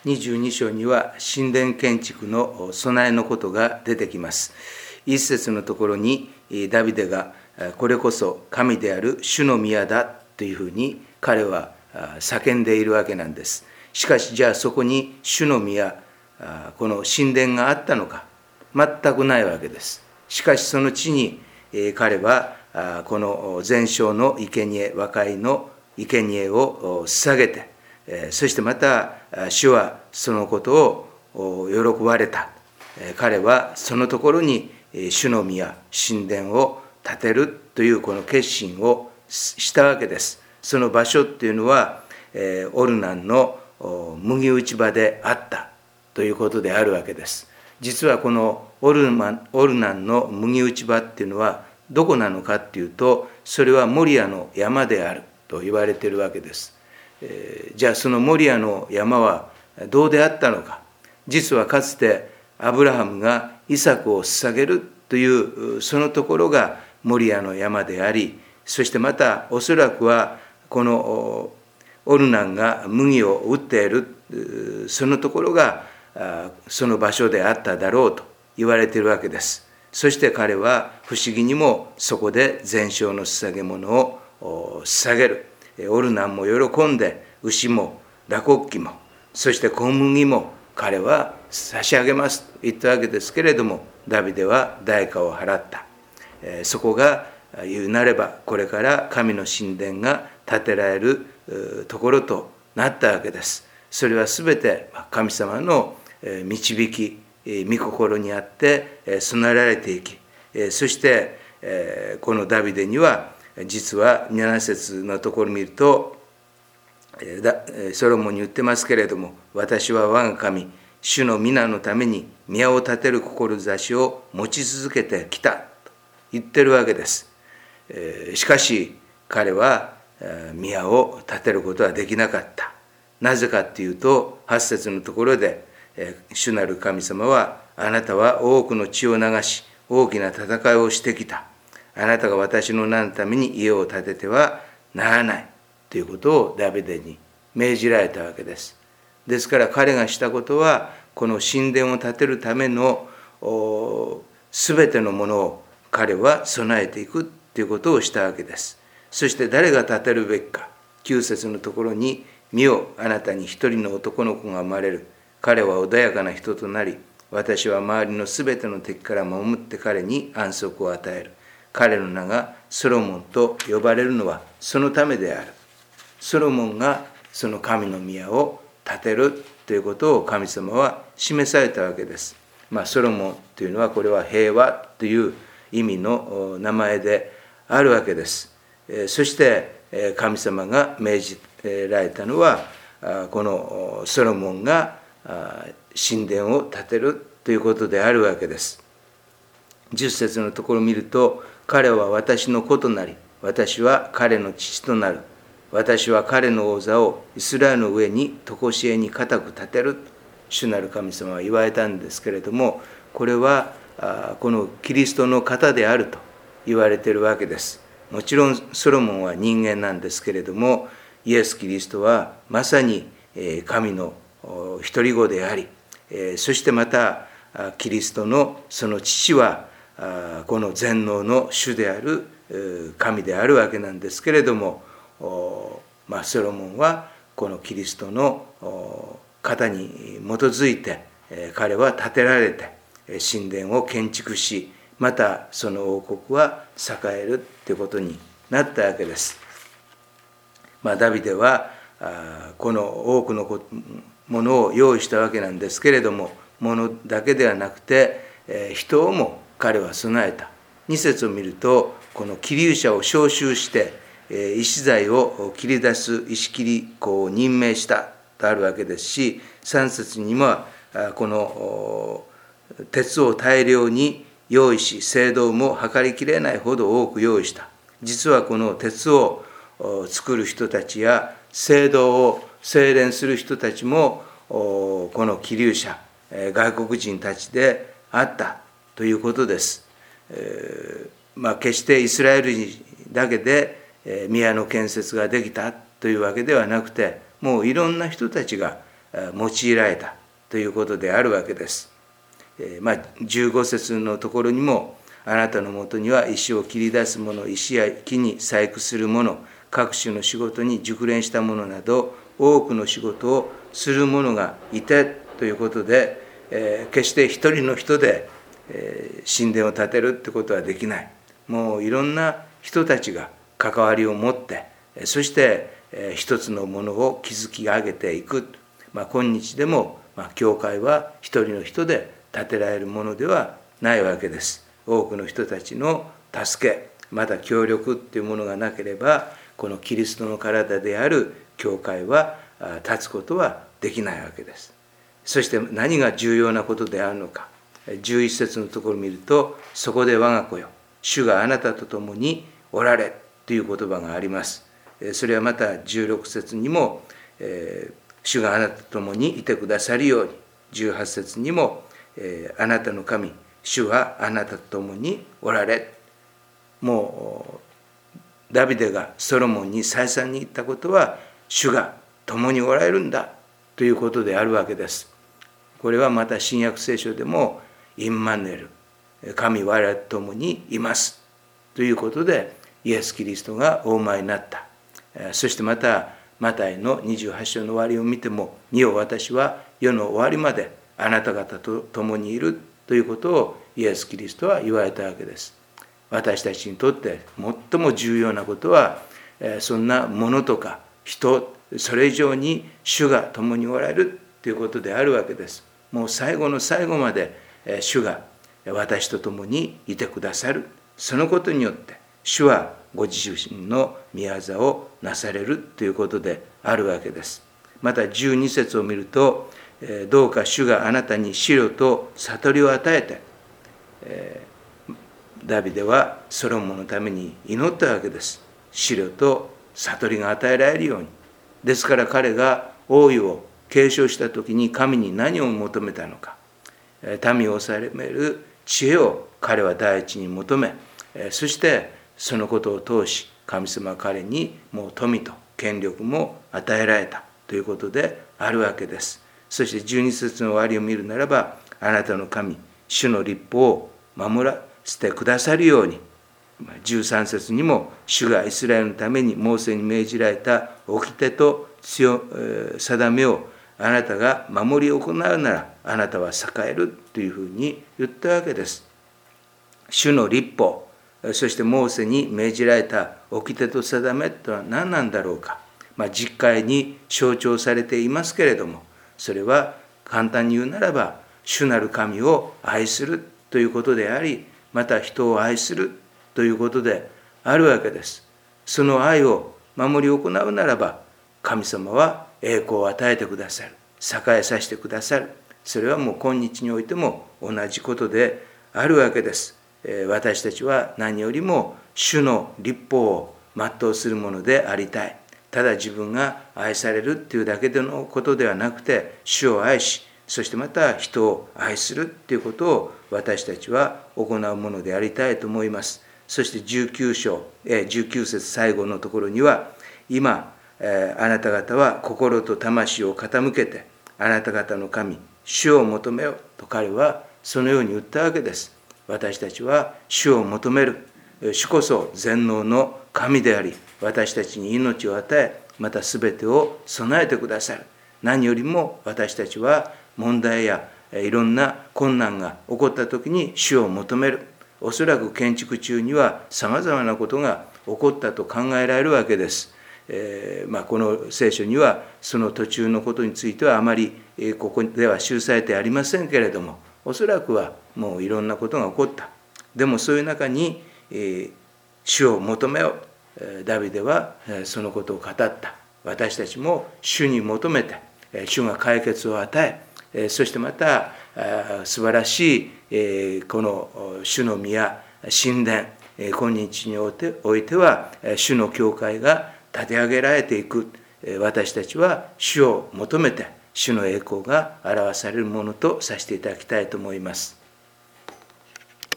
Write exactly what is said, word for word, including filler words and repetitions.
にじゅうに章には神殿建築の備えのことが出てきます。一節のところにダビデがこれこそ神である主の宮だというふうに彼は叫んでいるわけなんです。しかしじゃあそこに主の宮、この神殿があったのか、全くないわけです。しかしその地に彼はこの全焼の生贄、和解の生贄を捧げて、そしてまた主はそのことを喜ばれた。彼はそのところに主の宮、神殿を建てるというこの決心をしたわけです。その場所っていうのはオルナンの麦打ち場であったということであるわけです。実はこのオルマオルナンの麦打ち場っていうのはどこなのかっていうと、それはモリアの山であると言われているわけです。えー、じゃあそのモリアの山はどうであったのか。実はかつてアブラハムがイサクを捧げるというそのところがモリアの山であり、そしてまたおそらくはこのオルナンが麦を打っているそのところがその場所であっただろうと言われているわけです。そして彼は不思議にもそこで全焼の捧げ物を捧げる。オルナンも喜んで牛も打穀機もそして小麦も彼は差し上げますと言ったわけですけれども、ダビデは代価を払った。そこが言うなればこれから神の神殿が建てられるところとなったわけです。それはすべて神様の導き、御心にあって備えられていき、そしてこのダビデには実はなな節のところを見るとソロモンに言ってますけれども、私は我が神主の皆のために宮を建てる志を持ち続けてきたと言ってるわけです。しかし彼は宮を建てることはできなかった。なぜかっていうとはち節のところで主なる神様はあなたは多くの血を流し大きな戦いをしてきた。あなたが私の名のために家を建ててはならないということをダビデに命じられたわけです。ですから彼がしたことはこの神殿を建てるためのすべてのものを彼は備えていくということをしたわけです。そして誰が建てるべきか。きゅう節のところに見よあなたに一人の男の子が生まれる。彼は穏やかな人となり私は周りのすべての敵から守って彼に安息を与える。彼の名がソロモンと呼ばれるのはそのためである。ソロモンがその神の宮を建てるということを神様は示されたわけです。まあ、ソロモンというのはこれは平和という意味の名前であるわけです。そして神様が命じられたのはこのソロモンが神殿を建てるということであるわけです。じゅっ節のところを見ると、彼は私の子となり私は彼の父となる。私は彼の王座をイスラエルの上に常しえに固く立てる。主なる神様は言われたんですけれども、これはこのキリストの方であると言われているわけです。もちろんソロモンは人間なんですけれども、イエス・キリストはまさに神の一人子であり、そしてまたキリストのその父はこの全能の主である神であるわけなんですけれども、まあ、ソロモンはこのキリストの方に基づいて彼は建てられて神殿を建築し、またその王国は栄えるということになったわけです。まあ、ダビデはこの多くのものを用意したわけなんですけれども、ものだけではなくて人をも彼は備えた。に節を見るとこの切り者を召集して石材を切り出す石切り子を任命したとあるわけですし、さん節にもこの鉄を大量に用意し青銅も測りきれないほど多く用意した。実はこの鉄を作る人たちや青銅を精錬する人たちもこの寄留者外国人たちであったということです。えーまあ、決してイスラエル人だけで宮の建設ができたというわけではなくて、もういろんな人たちが用いられたということであるわけです。えー、まあじゅうご節のところにも、あなたのもとには石を切り出す者、石や木に細工する者、各種の仕事に熟練した者など、多くの仕事をする者がいてということで、えー、決して一人の人で、えー、神殿を建てるってことはできない。もういろんな人たちが関わりを持って、そして、えー、一つのものを築き上げていく。まあ、今日でも、まあ、教会は一人の人で建てられるものではないわけです。多くの人たちの助け、また協力っていうものがなければ、このキリストの体である教会は立つことはできないわけです。そして何が重要なことであるのか。じゅういち節のところを見ると、そこで我が子よ、主があなたと共におられという言葉があります。それはまたじゅうろく節にも、えー、主があなたと共にいてくださるように、じゅうはち節にも、えー、あなたの神、主はあなたと共におられ。もうダビデがソロモンに再三に言ったことは、主が共におられるんだということであるわけです。これはまた新約聖書でもインマヌエル、神我々と共にいますということで、イエス・キリストがお生まれになった。そしてまたマタイのにじゅうはち章の終わりを見ても、見よ私は世の終わりまであなた方と共にいるということをイエス・キリストは言われたわけです。私たちにとって最も重要なことは、そんなものとか人、それ以上に主が共におられるということであるわけです。もう最後の最後まで主が私と共にいてくださる。そのことによって主はご自身の御業をなされるということであるわけです。またじゅうに節を見ると、どうか主があなたに知慮と悟りを与えて、ダビデはソロモンのために祈ったわけです。知慮と悟りが与えられるように。ですから彼が王位を継承した時に神に何を求めたのか。民を治める知恵を彼は第一に求め、そしてそのことを通し神様は彼にもう富と権力も与えられたということであるわけです。そしてじゅうに節の終わりを見るならば、あなたの神主の律法を守らせてくださるように。じゅうさん節にも、主がイスラエルのためにモーセに命じられた掟と定めをあなたが守り行うならあなたは栄えるというふうに言ったわけです。主の律法、そしてモーセに命じられた掟と定めとは何なんだろうか。まあ、実会に象徴されていますけれども、それは簡単に言うならば、主なる神を愛するということであり、また人を愛するということであるわけです。その愛を守り行うならば、神様は栄光を与えてくださる。栄えさせてくださる。それはもう今日においても同じことであるわけです。私たちは何よりも主の律法を全うするものでありたい。ただ自分が愛されるっていうだけでのことではなくて、主を愛し、そしてまた人を愛するっていうことを私たちは行うものでありたいと思います。そしてじゅうきゅう章、じゅうきゅう節最後のところには、今、あなた方は心と魂を傾けて、あなた方の神、主を求めようと彼はそのように言ったわけです。私たちは主を求める。主こそ全能の神であり、私たちに命を与え、またすべてを備えてくださる。何よりも私たちは問題やいろんな困難が起こった時に主を求める。おそらく建築中にはさまざまなことが起こったと考えられるわけです。えーまあ、この聖書にはその途中のことについてはあまりここでは記されてありませんけれども、おそらくはもういろんなことが起こった。でもそういう中に、えー、主を求めよう。ダビデはそのことを語った。私たちも主に求めて、主が解決を与え、そしてまた素晴らしいこの主の宮、神殿、今日においては主の教会が立て上げられていく。私たちは主を求めて主の栄光が表されるものとさせていただきたいと思います。